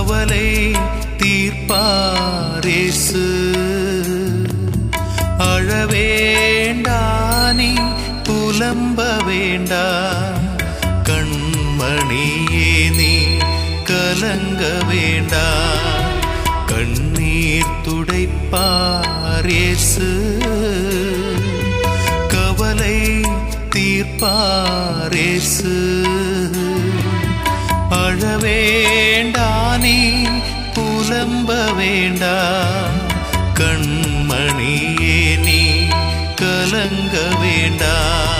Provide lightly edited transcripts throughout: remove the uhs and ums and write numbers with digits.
கவலை தீர்ப்பார் இயேசு. அழ வேண்டா நீ புலம்ப வேண்டா, கண்மணியே நீ கலங்க வேண்டா. கண்ணீர் துடைப்பார் இயேசு, கவலை தீர்ப்பார் இயேசு. அழ வேண்டா நீ புலம்ப வேண்டா, கண்மணியே நீ கலங்க வேண்டா.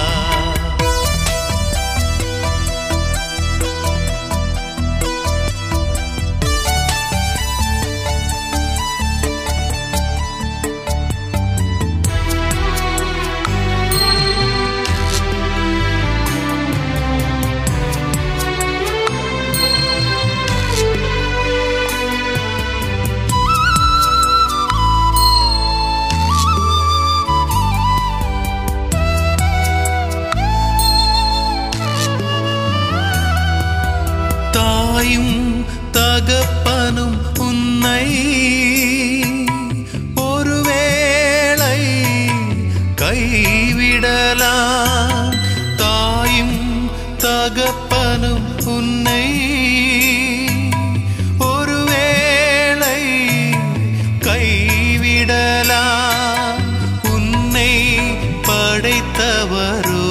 தாயும் தகப்பனும் உன்னை ஒருவேளை கைவிடலாம். தாயும் தகப்பனும் உன்னை ஒருவேளை கைவிடலாம். உன்னை படைத்தவரோ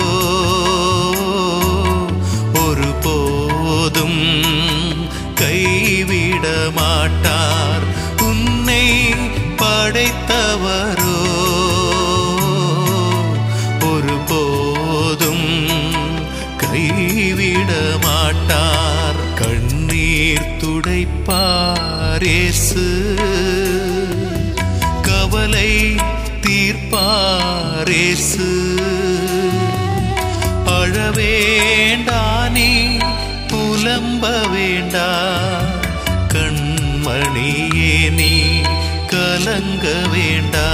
ஒருபோதும் கைவிட மாட்டார். உன்னை படைத்தவரோ ஒருபோதும் கைவிட மாட்டார். கண்ணீர் துடைப்பார் இயேசு, கவலை தீர்ப்பார் இயேசு. அழ வேண்டா நீ புலம்ப வேண்டா, கண்மணியே நீ கலங்க வேண்டா.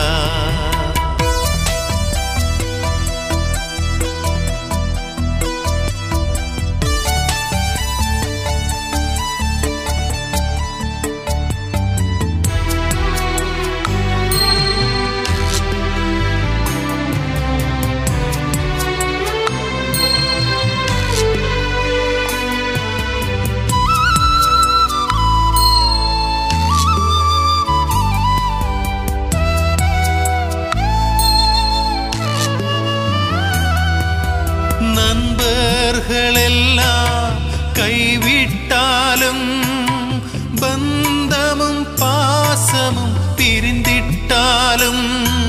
நண்பர்களெல்லாம் கைவிட்டாலும், பந்தமும் பாசமும் பிரிந்திட்டாலும்,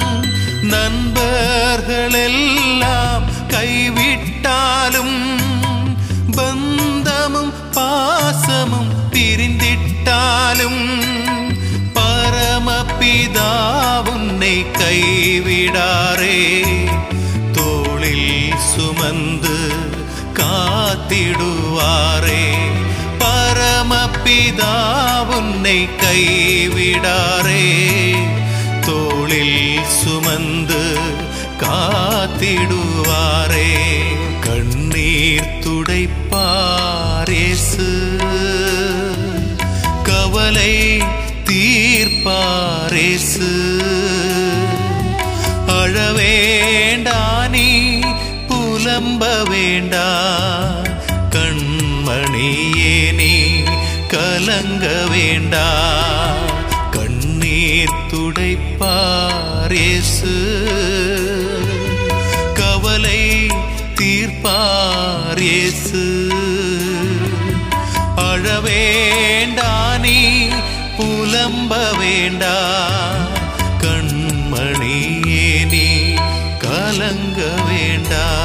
நண்பர்களெல்லாம் கைவிட்டாலும், பந்தமும் பாசமும் பிரிந்திட்டாலும், பரமபிதா உன்னை கைவிடாரே. தோளில் சுமந்து காத்திடுவாரே. பரமபிதா உன்னை கைவிடாரே. தோளில் சுமந்து காத்திடுவாரே. கண்ணீர் துடைப்பார் இயேசு, கவலை தீர்ப்பார் இயேசு. அழ வேண்டா நீ புலம்ப வேண்டா, கண்மணியே நீ கலங்க வேண்டா. கண்ணீர் துடைப்பார் இயேசு, கவலை தீர்ப்பார் இயேசு. அழ வேண்டா நீ புலம்ப வேண்டா, கண்மணியே நீ கலங்க வேண்டா.